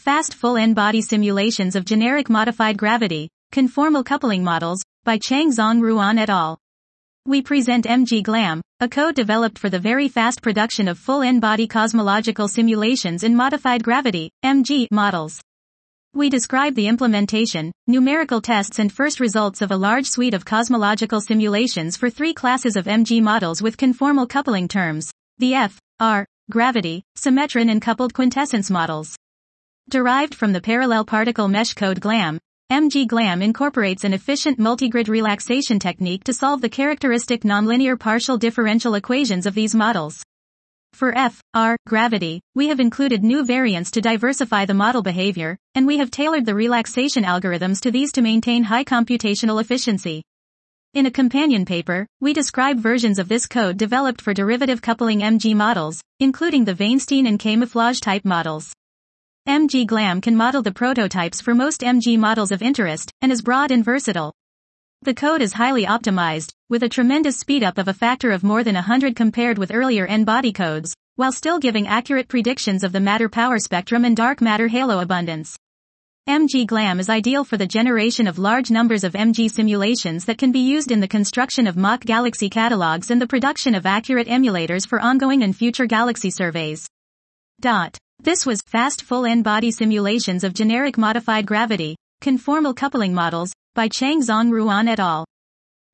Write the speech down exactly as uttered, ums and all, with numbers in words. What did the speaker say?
Fast Full N-Body Simulations of Generic Modified Gravity, Conformal Coupling Models, by Chang Zong Ruan et al. We present M G GLAM, a code developed for the very fast production of full N-body cosmological simulations in modified gravity, M G, models. We describe the implementation, numerical tests and first results of a large suite of cosmological simulations for three classes of M G models with conformal coupling terms, the F, R, gravity, symmetron and coupled quintessence models. Derived from the parallel particle mesh code GLAM, M G GLAM incorporates an efficient multigrid relaxation technique to solve the characteristic nonlinear partial differential equations of these models. For F, R, gravity, we have included new variants to diversify the model behavior, and we have tailored the relaxation algorithms to these to maintain high computational efficiency. In a companion paper, we describe versions of this code developed for derivative coupling M G models, including the Weinstein and camouflage type models. M G GLAM can model the prototypes for most M G models of interest, and is broad and versatile. The code is highly optimized, with a tremendous speedup of a factor of more than one hundred compared with earlier N-body codes, while still giving accurate predictions of the matter power spectrum and dark matter halo abundance. M G GLAM is ideal for the generation of large numbers of M G simulations that can be used in the construction of mock galaxy catalogs and the production of accurate emulators for ongoing and future galaxy surveys. Dot. This was Fast Full N-Body Simulations of Generic Modified Gravity, Conformal Coupling Models, by Chang Zong Ruan et al.